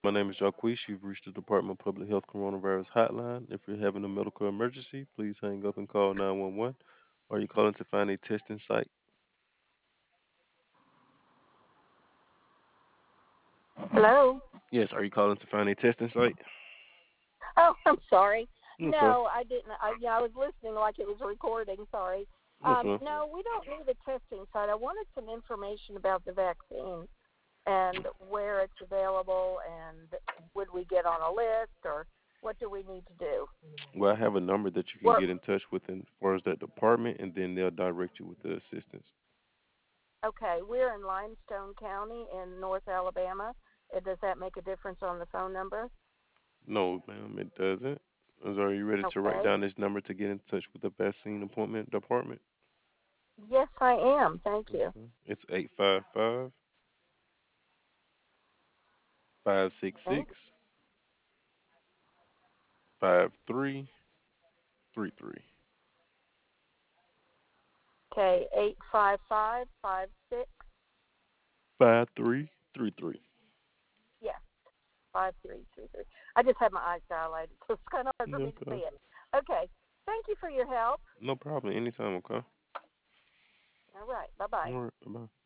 My name is Jacquees. You've reached the Department of Public Health Coronavirus Hotline. If you're having a medical emergency, please hang up and call 911. Are you calling to find a testing site? Hello? Yes. Are you calling to find a testing site? Oh, I'm sorry. Okay. No, I didn't. I was listening like it was recording. Sorry. Yes, ma'am. No, we don't need a testing site. I wanted some information about the vaccine and where it's available, and would we get on a list, or what do we need to do? Well, I have a number that you can Well, get in touch with as far as that department, and then they'll direct you with the assistance. okay, we're in Limestone County in North Alabama. Does that make a difference on the phone number? No, ma'am, it doesn't. So are you ready to write Okay. down this number to get in touch with the vaccine appointment department? Yes, I am. Thank you. Okay. It's 855-566-5333. Okay, 85556. 5333. Yes. 5333. I just had my eyes dilated, so it's kind of hard for me to Okay. see it. Okay. Thank you for your help. No problem. Anytime, okay? All right. Bye bye. All right. Bye.